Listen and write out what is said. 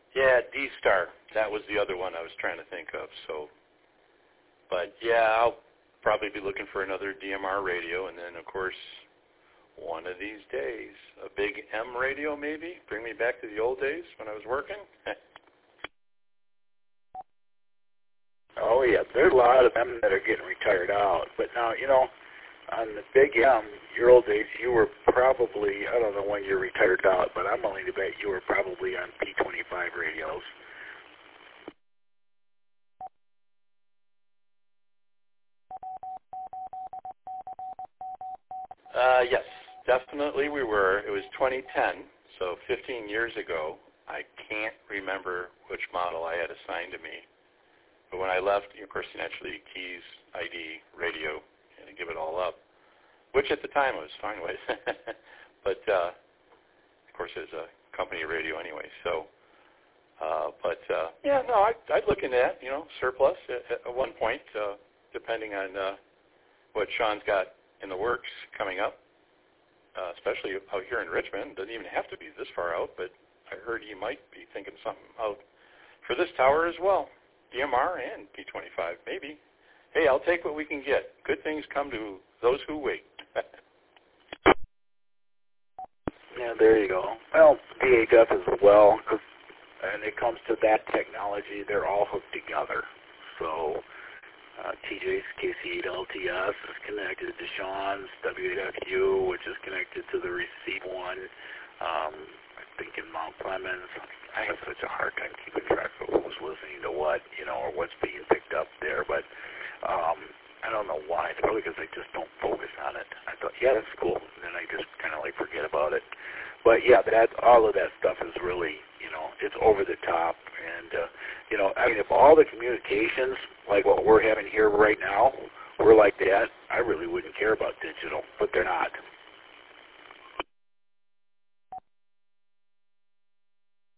Yeah, D-Star. That was the other one I was trying to think of. So, but yeah, I'll probably be looking for another DMR radio, and then of course, one of these days, a big M radio maybe. Bring me back to the old days when I was working. Oh yeah, there's a lot of them that are getting retired out. But now, on the big M, your old days, you were probably, I don't know when you retired out, but I'm willing to bet you were probably on P25 radios. Yes, definitely we were. It was 2010, so 15 years ago. I can't remember which model I had assigned to me. But when I left, of course, naturally, keys, ID, radio, and give it all up, which at the time I was fine with. But, of course, it was a company radio anyway. So, yeah, no, I'd look into that, surplus at one point, depending on what Sean's got in the works coming up, especially out here in Richmond. Doesn't even have to be this far out, but I heard he might be thinking something out for this tower as well. DMR and P25, maybe. Hey, I'll take what we can get. Good things come to those who wait. Yeah, there you go. Well, VHF as well, and it comes to that technology, they're all hooked together. So TJ's KC8 LTS is connected to Sean's W8FU, which is connected to the receive one. I think in Mount Clemens, I have such a hard time keeping track of who's listening to what, or what's being picked up there. But I don't know why. It's probably because I just don't focus on it. I thought, yeah, that's cool. And then I just kind of forget about it. But yeah, all of that stuff is really, it's over the top. And, if all the communications, like what we're having here right now, were like that, I really wouldn't care about digital, but they're not.